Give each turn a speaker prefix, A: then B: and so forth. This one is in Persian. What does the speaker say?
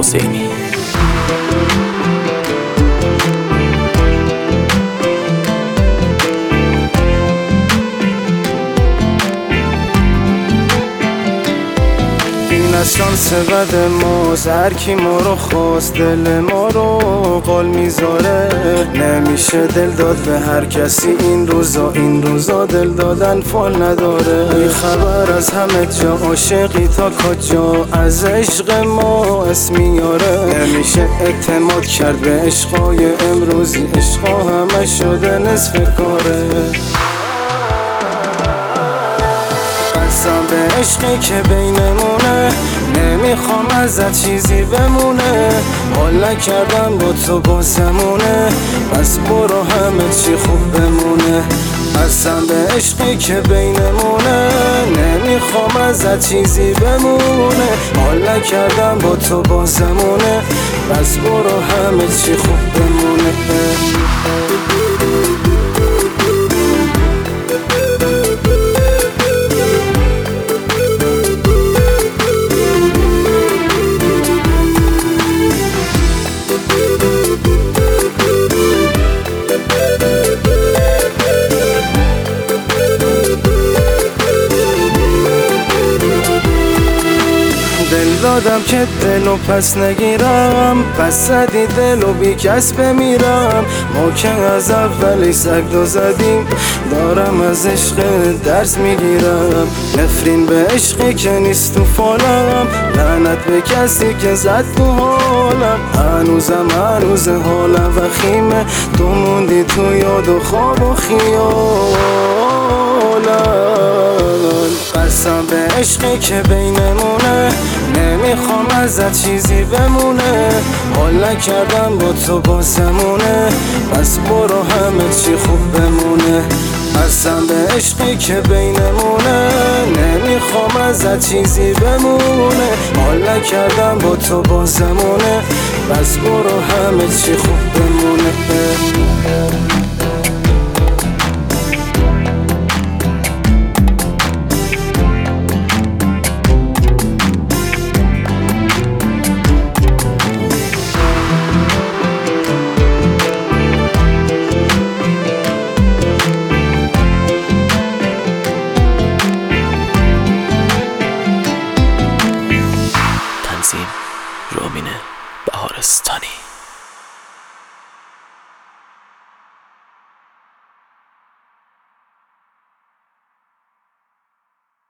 A: حسینی.
B: از شانس بد ماست، هرکی ما رو خواست دل ما رو قال میذاره. نمیشه دل داد به هر کسی این روزا دل دادن فال نداره. بی خبر از همه جا عاشقی تا کجا از عشق ما اسم میاره. نمیشه اعتماد کرد به عشقای امروزی، عشقا همه شده نصف کاره. به عشقی که بینمونه نمیخوام ازت چیزی بمونه. حال نکردم با تو بازمونه، پس برو همه چی خوب بمونه. اصلا به عشقی که بینمونه نمیخوام ازت چیزی بمونه. حال نکردم با تو بازمونه، پس برو همه چی خوب بمونه. دل دادم که دلو پس نگیرم، پس زدی دلو بی کس بمیرم. ما که از اولی سگدو زدیم، دارم از عشق درس میگیرم. نفرین به عشقی که نیست تو فالم، لعنت به کسی که زد تو حالم. هنوز حالم وخیمه، تو موندی تو یاد و خواب و خیالم. قسم به عشقی که بینمونه نمیخوام ازت چیزی بمونه. حال نکردم با تو بازمونه، پس برو همه چی خوب بمونه. قسم به عشقی که بینمونه نمیخوام ازت چیزی بمونه. حال نکردم با تو بازمونه، پس برو همه چی خوب بمونه.